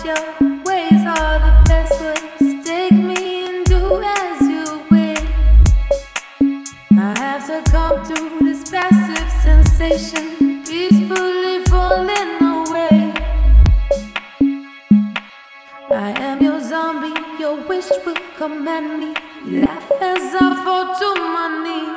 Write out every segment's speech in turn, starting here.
your ways are the best ways. Take me and do as you wish. I have succumbed to this passive sensation, peacefully falling away. I am your zombie, your wish will command me. You laugh as I fall to my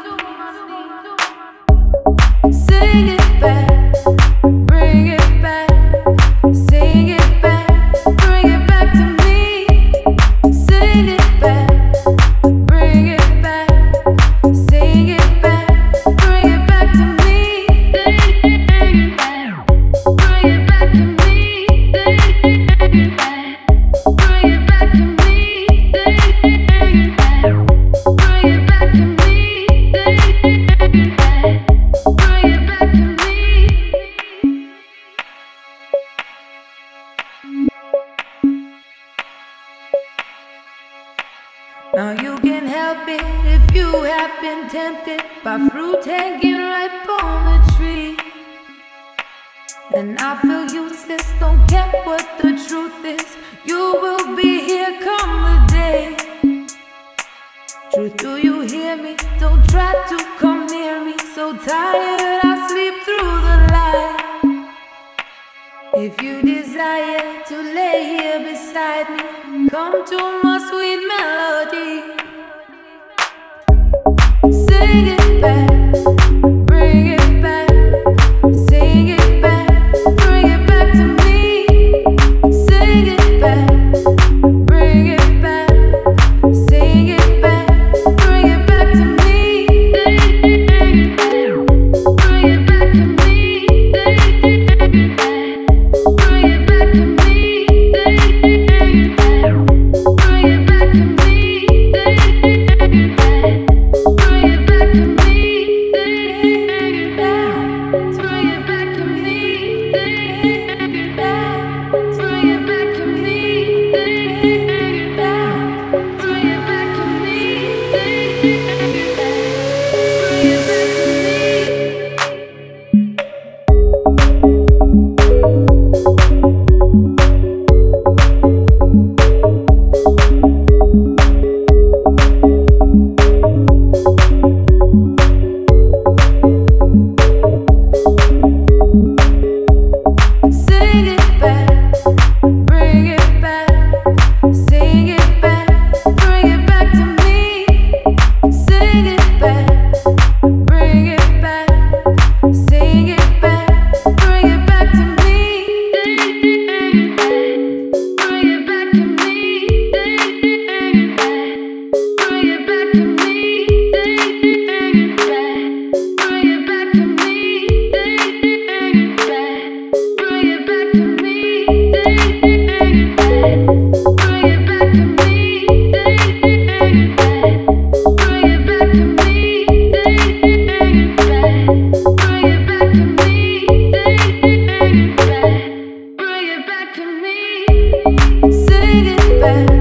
knees. Sing it back, bring it back. Sing it back, bring it back to me. Sing it back, bring it back. Sing it back, bring it back to me. Bring it back, bring it back to me. Bring it back, bring it back to me. Bring it back, bring it back to me. Bring it back, bring it back to me. Now you can help it if you have been tempted by fruit hanging ripe on the tree. And I feel useless, don't care what the truth is. You will be here come the day. Truth, do you hear me? Don't try to come near me. So tired I sleep through the light. If you desire to lay here beside me, come to my sweet melody. Sing it back, bring it back. Sing it back, bring it back to me. Sing it back, bring it back. Sing it back, bring it back to me. Bring it back, bring it back to me. Bring it back. Bring it back to me. Bring it back. Bring it back to me. Bring it back. Bring it back to me. Bring it back. Bring it back to me. Bring it back. Bring it back to me. Bring it back. Bring it back to me. Bring it Sing it back, bring it back. Sing it back, bring it back to me. Sing it back, bring it back. Sing it back, bring it back to me. Bring it back to me. Bring it back to me. Bring it back, bring it back to me. Bring it back, bring it back to me. Bring it back, bring it back to me. Bring it back, bring it back to me. Bring it back, bring it back to me. Bring it back, bring it back to me. Sing it back.